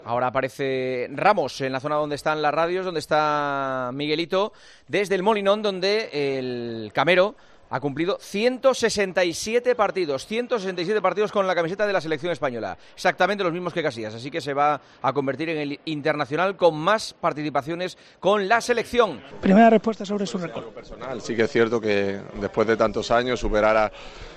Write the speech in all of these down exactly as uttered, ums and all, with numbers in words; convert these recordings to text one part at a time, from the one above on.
Ahora aparece Ramos en la zona donde están las radios, donde está Miguelito, desde el Molinón, donde el Camero ha cumplido ciento sesenta y siete partidos, ciento sesenta y siete partidos con la camiseta de la selección española, exactamente los mismos que Casillas, así que se va a convertir en el internacional con más participaciones con la selección. Primera respuesta sobre su récord. Personal, sí que es cierto que después de tantos años superar a,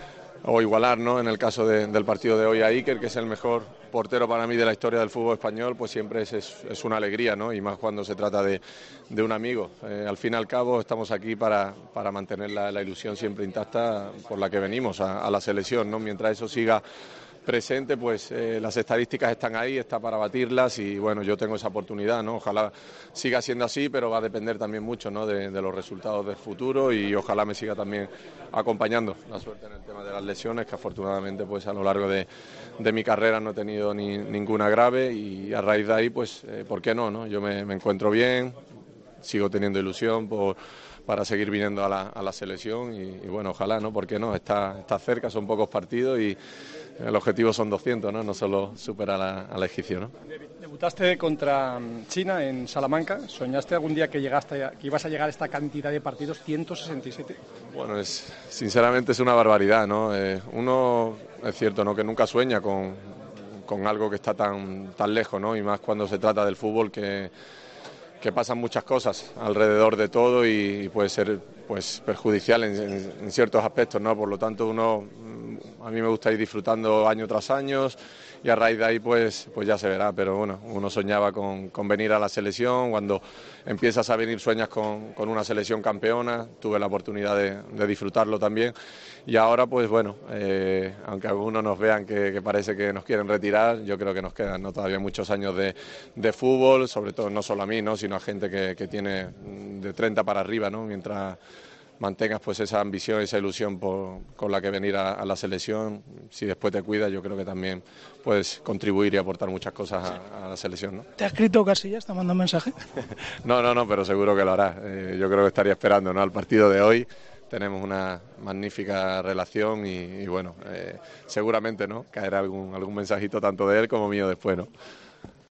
o igualar, ¿no?, en el caso de, del partido de hoy a Iker, que es el mejor portero para mí de la historia del fútbol español, pues siempre es, es, es una alegría, ¿no?, y más cuando se trata de, de un amigo. Eh, al fin y al cabo estamos aquí para, para mantener la, la ilusión siempre intacta por la que venimos a, a la selección, ¿no? Mientras eso siga presente, pues eh, las estadísticas están ahí, está para batirlas y bueno, yo tengo esa oportunidad, ¿no? Ojalá siga siendo así, pero va a depender también mucho, ¿no?, de, de los resultados del futuro y ojalá me siga también acompañando la suerte en el tema de las lesiones, que afortunadamente pues a lo largo de, de mi carrera no he tenido ni, ninguna grave y a raíz de ahí pues, eh, ¿por qué no, no? Yo me, me encuentro bien, sigo teniendo ilusión por para seguir viniendo a la, a la selección y, y bueno, ojalá, ¿no? ¿Por qué no? Está, está cerca, son pocos partidos y el objetivo son doscientos, ¿no? No solo superar a, a la egipcio, ¿no? Debutaste contra China en Salamanca. ¿Soñaste algún día que llegaste, que ibas a llegar a esta cantidad de partidos, ciento sesenta y siete? Bueno, es, sinceramente es una barbaridad, ¿no? Eh, uno, es cierto, ¿no?, que nunca sueña con, con algo que está tan, tan lejos, ¿no? Y más cuando se trata del fútbol, que que pasan muchas cosas alrededor de todo y, y puede ser pues perjudicial en, en, en ciertos aspectos, ¿no? Por lo tanto, uno, a mí me gusta ir disfrutando año tras año y a raíz de ahí pues, pues ya se verá, pero bueno, uno soñaba con, con venir a la selección, cuando empiezas a venir sueñas con, con una selección campeona, tuve la oportunidad de, de disfrutarlo también y ahora pues bueno, eh, aunque algunos nos vean que, que parece que nos quieren retirar, yo creo que nos quedan, ¿no?, todavía muchos años de, de fútbol, sobre todo no solo a mí, ¿no?, sino a gente que, que tiene de treinta para arriba, ¿no?, mientras mantengas pues esa ambición, esa ilusión por, con la que venir a, a la selección, si después te cuidas yo creo que también puedes contribuir y aportar muchas cosas a, a la selección, ¿no? ¿Te ha escrito Casillas? ¿Te ha mandado un mensaje? no, no, no, pero seguro que lo hará. Eh, yo creo que estaría esperando, ¿no?, al partido de hoy. Tenemos una magnífica relación y, y bueno, eh, seguramente, ¿no?, caerá algún, algún mensajito tanto de él como mío después, ¿no?